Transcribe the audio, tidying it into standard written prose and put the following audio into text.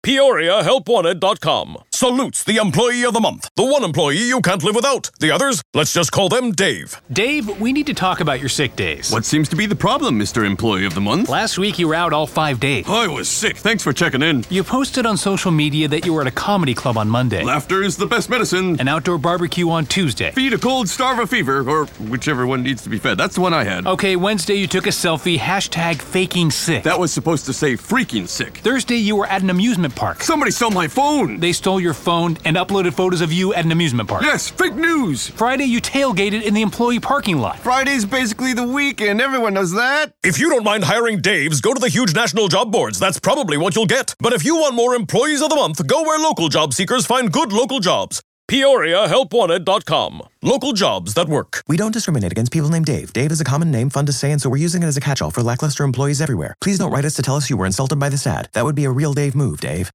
PeoriaHelpWanted.com. Salutes the Employee of the Month. The one employee you can't live without. The others, let's just call them Dave. Dave, we need to talk about your sick days. What seems to be the problem, Mr. Employee of the Month? Last week you were out all 5 days. I was sick. Thanks for checking in. You posted on social media that you were at a comedy club on Monday. Laughter is the best medicine. An outdoor barbecue on Tuesday. Feed a cold, starve a fever, or whichever one needs to be fed. That's the one I had. Okay, Wednesday you took a selfie, #faking sick. That was supposed to say freaking sick. Thursday you were at an amusement park. Somebody stole my phone. They stole your phone and uploaded photos of you at an amusement park. Yes, fake news. Friday you tailgated in the employee parking lot. Friday's basically the weekend. Everyone knows that. If you don't mind hiring Daves, go to the huge national job boards. That's probably what you'll get. But if you want more Employees of the Month, go where local job seekers find good local jobs. PeoriaHelpWanted.com. Local jobs that work. We don't discriminate against people named Dave. Dave is a common name, fun to say, and so we're using it as a catch-all for lackluster employees everywhere. Please don't write us to tell us you were insulted by this ad. That would be a real Dave move, Dave.